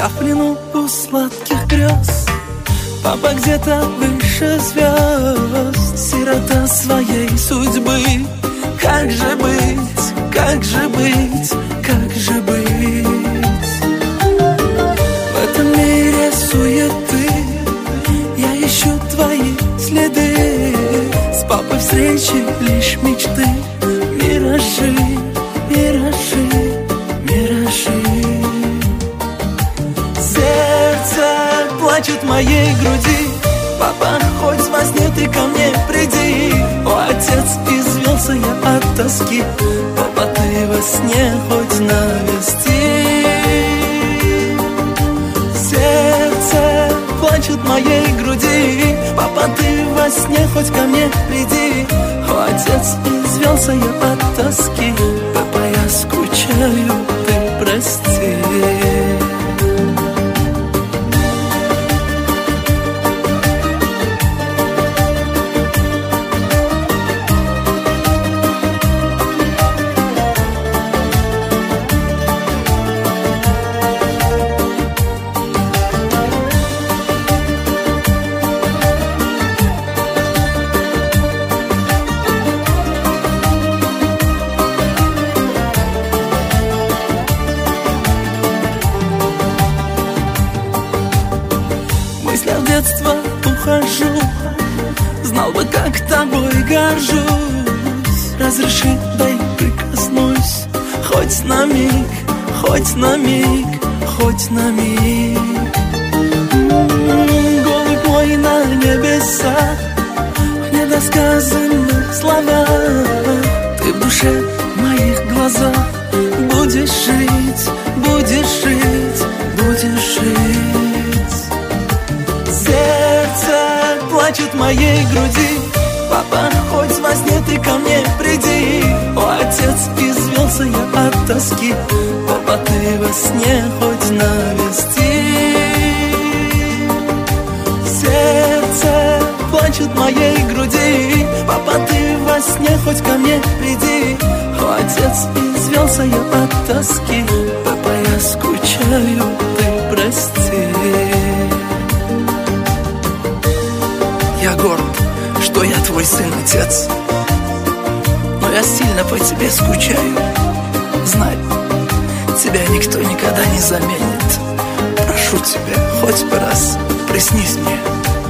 Я в плену у сладких грез, папа где-то выше звезд, сирота своей судьбы. Как же быть, как же быть, как же быть? В этом мире суеты я ищу твои следы. С папой встречи лишь мечты, миражи, миражи, миражи. Сердце плачет в моей груди. Папа, хоть во сне ты ко мне приди. О, отец, извелся я от тоски. Папа, ты во сне хоть навести. Сердце плачет в моей груди. Папа, ты во сне хоть ко мне приди. О, отец, извелся я от тоски. Папа, я скучаю, ты прости. В детство ухожу, знал бы, как тобой горжусь. Разреши, дай прикоснусь, хоть на миг, хоть на миг, хоть на миг. Голубь мой на небесах, в недосказанных словах. Ты в душе, в моих глазах будешь жить, будешь жить, будешь жить. Сердце плачет в моей груди. Папа, хоть во сне ты ко мне приди. О, отец, извелся я от тоски. Папа, ты во сне хоть навести. Сердце плачет в моей груди. Папа, ты во сне хоть ко мне приди. О, отец, извелся я от тоски. Папа, я скучаю, ты прости. Я горд, что я твой сын-отец, но я сильно по тебе скучаю. Знай, тебя никто никогда не заменит. Прошу тебя, хоть бы раз приснись мне.